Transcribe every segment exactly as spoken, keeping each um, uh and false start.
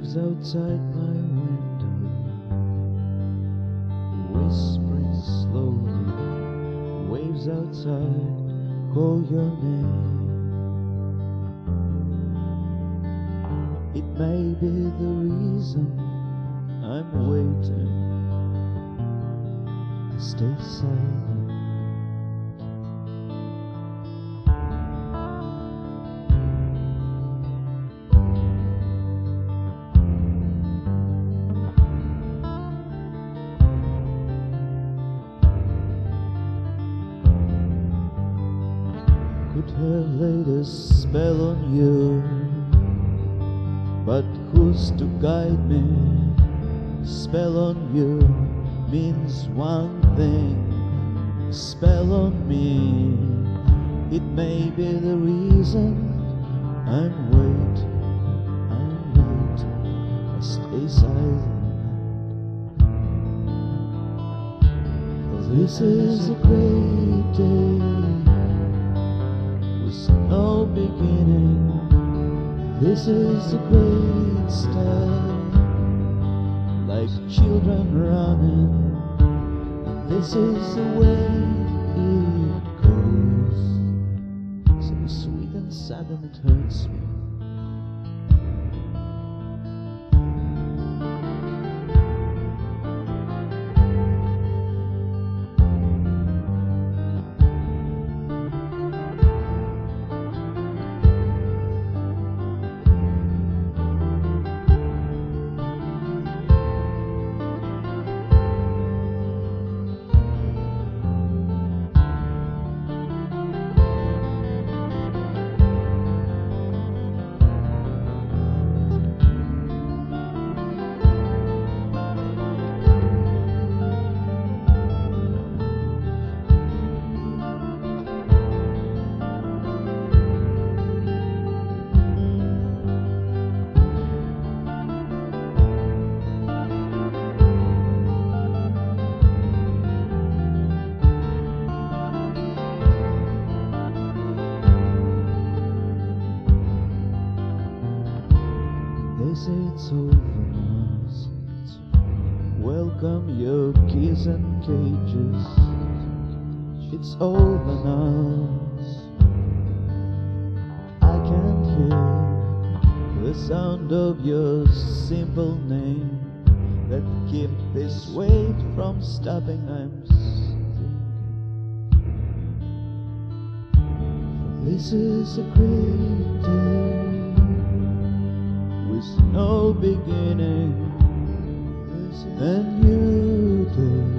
Waves outside my window, whispering slowly. Waves outside call your name. It may be the reason I'm waiting to stay silent. Could have laid a spell on you, but who's to guide me? Spell on you means one thing, spell on me. It may be the reason I'm waiting, I'm waiting, I stay silent. For this is a great day, with no beginning. This is a great start, like children running, and this is the way it goes. So sweet and sudden it hurts me. They say it's over now, welcome your keys and cages. It's over now, I can't hear the sound of your simple name that keep this weight from stopping. I'm thinking, for this is a great day, with no beginning, a new day,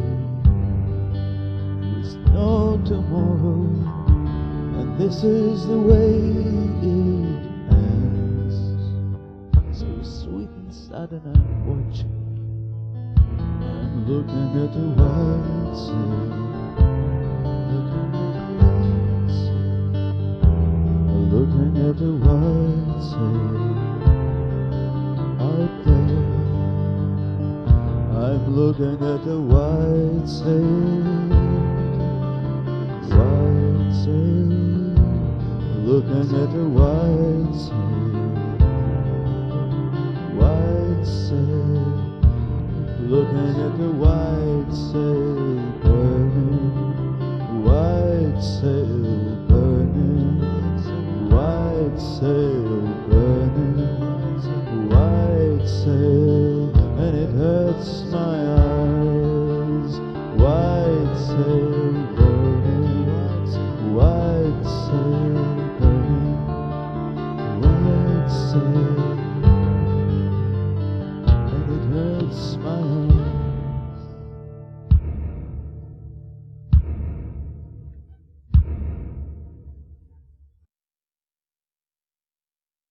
with no tomorrow, and this is the way it ends. So sweet and sudden I'm watching, I'm looking at the white sail, looking at the white sail. Out there, I'm looking at the white sail, white sail, looking at the white sail, white sail, looking at the white sail burning, white sail burning, white sail burning, white sail, and it hurts my eyes. White sail